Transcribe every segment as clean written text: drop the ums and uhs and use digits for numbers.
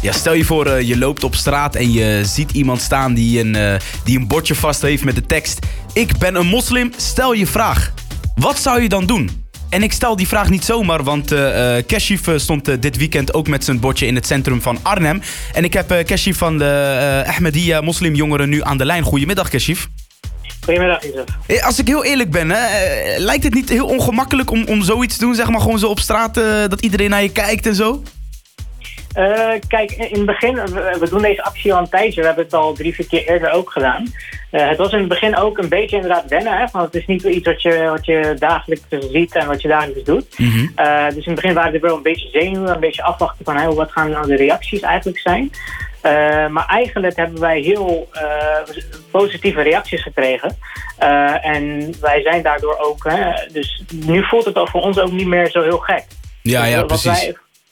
Ja, stel je voor, je loopt op straat en je ziet iemand staan die een bordje vast heeft met de tekst: ik ben een moslim, stel je vraag. Wat zou je dan doen? En ik stel die vraag niet zomaar, want Kashif stond dit weekend ook met zijn bordje in het centrum van Arnhem. En ik heb Kashif van de Ahmadiyya moslimjongeren nu aan de lijn. Goedemiddag, Kashif. Goedemiddag, Yusuf. Als ik heel eerlijk ben, lijkt het niet heel ongemakkelijk om zoiets te doen, zeg maar gewoon zo op straat, dat iedereen naar je kijkt en zo? Kijk, in het begin, we doen deze actie al een tijdje. We hebben het al 3-4 keer eerder ook gedaan. Het was in het begin ook een beetje inderdaad wennen, hè, want het is niet iets wat je dagelijks ziet en wat je dagelijks doet. Mm-hmm. Dus in het begin waren er wel een beetje zenuwen, een beetje afwachten van wat gaan nou de reacties eigenlijk zijn. Maar eigenlijk hebben wij heel positieve reacties gekregen. En wij zijn daardoor ook, dus nu voelt het voor ons ook niet meer zo heel gek. Ja, dus precies.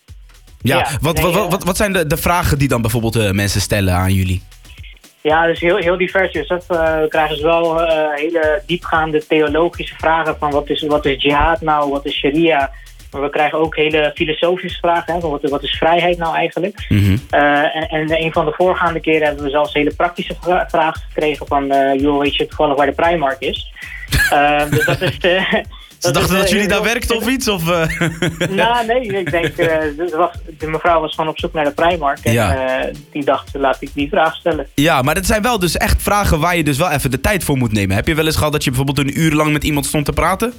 Wat zijn de vragen die dan bijvoorbeeld mensen stellen aan jullie? Ja, dus heel divers. Dus we krijgen dus wel hele diepgaande theologische vragen van wat is jihad nou, wat is sharia. Maar we krijgen ook hele filosofische vragen, hè, van wat is vrijheid nou eigenlijk. Mm-hmm. En een van de voorgaande keren hebben we zelfs hele praktische vragen gekregen van weet je toevallig waar de Primark is. Dus dat is... Ze dachten dat jullie daar werkten of iets? Of, Nou, nee, ik denk, de mevrouw was gewoon op zoek naar de Primark. En die dacht, laat ik die vraag stellen. Ja, maar dat zijn wel dus echt vragen waar je dus wel even de tijd voor moet nemen. Heb je wel eens gehad dat je bijvoorbeeld een uur lang met iemand stond te praten?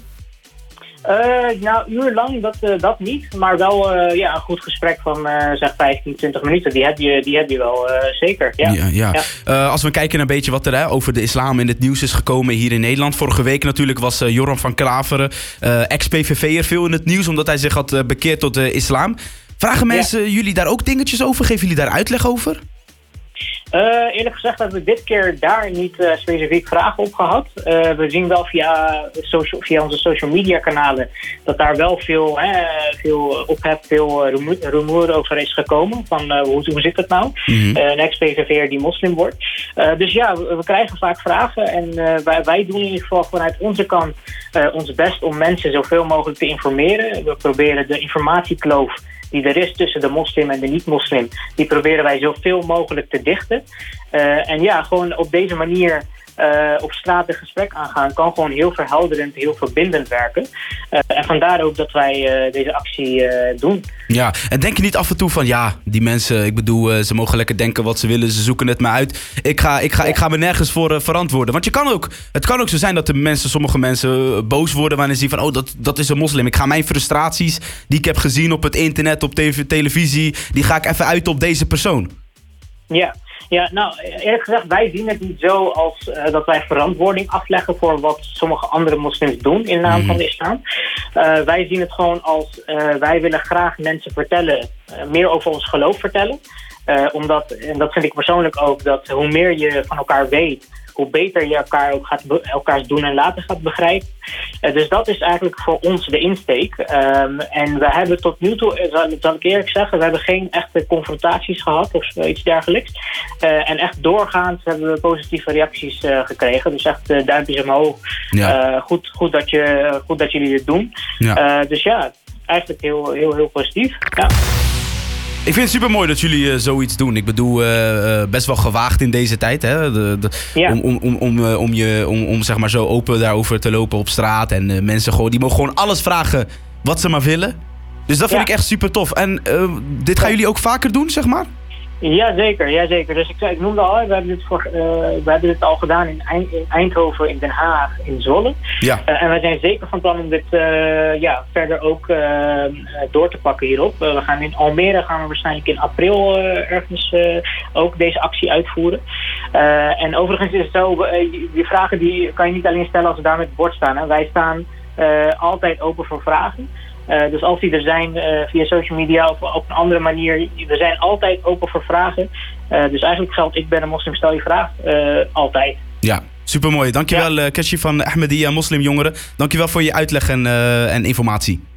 Nou, uur lang, dat niet. Maar wel een goed gesprek van zeg 15, 20 minuten. Die heb je wel zeker. Ja. Als we kijken naar een beetje wat er over de islam in het nieuws is gekomen hier in Nederland. Vorige week natuurlijk was Joram van Klaveren, ex-PVV'er, veel in het nieuws omdat hij zich had bekeerd tot de islam. Vragen mensen jullie daar ook dingetjes over? Geven jullie daar uitleg over? Eerlijk gezegd hebben we dit keer daar niet specifiek vragen op gehad. We zien wel via onze social media kanalen dat daar wel veel ophef, veel rumoer over is gekomen. Van hoe zit het nou? Mm-hmm. Een ex-PVV'er die moslim wordt. Dus ja, we krijgen vaak vragen. En wij doen in ieder geval vanuit onze kant ons best om mensen zoveel mogelijk te informeren. We proberen de informatiekloof die er is tussen de moslim en de niet-moslim, die proberen wij zoveel mogelijk te dichten. En ja, gewoon op deze manier op straat een gesprek aangaan kan gewoon heel verhelderend, heel verbindend werken. En vandaar ook dat wij deze actie doen. Ja, en denk je niet af en toe van ja, die mensen, ik bedoel, ze mogen lekker denken wat ze willen, ze zoeken het maar uit. Ik ga me nergens voor verantwoorden. Want het kan ook zo zijn dat sommige mensen boos worden wanneer ze zien van dat is een moslim. Ik ga mijn frustraties die ik heb gezien op het internet, op televisie, die ga ik even uit op deze persoon. Ja, nou, eerlijk gezegd, wij zien het niet zo als dat wij verantwoording afleggen voor wat sommige andere moslims doen in naam van de islam. Wij zien het gewoon als, wij willen graag mensen vertellen, meer over ons geloof vertellen. Omdat, en dat vind ik persoonlijk ook, dat hoe meer je van elkaar weet, hoe beter je elkaars doen en laten gaat begrijpen. Dus dat is eigenlijk voor ons de insteek. En we hebben tot nu toe, zal ik eerlijk zeggen, we hebben geen echte confrontaties gehad of iets dergelijks. En echt doorgaans hebben we positieve reacties gekregen. Dus echt duimpjes omhoog. Ja. Goed dat jullie dit doen. Ja. Dus ja, eigenlijk heel positief. Ja. Ik vind het super mooi dat jullie zoiets doen. Ik bedoel, best wel gewaagd in deze tijd. Hè? Om zeg maar zo open daarover te lopen op straat. En mensen gewoon, die mogen gewoon alles vragen wat ze maar willen. Dus dat vind ik echt super tof. En dit gaan jullie ook vaker doen, zeg maar? Jazeker. Dus ik noemde al, we hebben dit al gedaan in Eindhoven, in Den Haag, in Zwolle. Ja. En wij zijn zeker van plan om dit verder ook door te pakken hierop. We gaan in Almere waarschijnlijk in april ergens ook deze actie uitvoeren. En overigens is het zo, die vragen die kan je niet alleen stellen als we daar met het bord staan. Hè. Wij staan altijd open voor vragen. Dus als die er zijn via social media of op een andere manier, we zijn altijd open voor vragen. Dus eigenlijk geldt, ik ben een moslim, stel je vraag, altijd. Ja, supermooi. Dankjewel Kashif van Ahmadiyya moslimjongeren. Dankjewel voor je uitleg en informatie.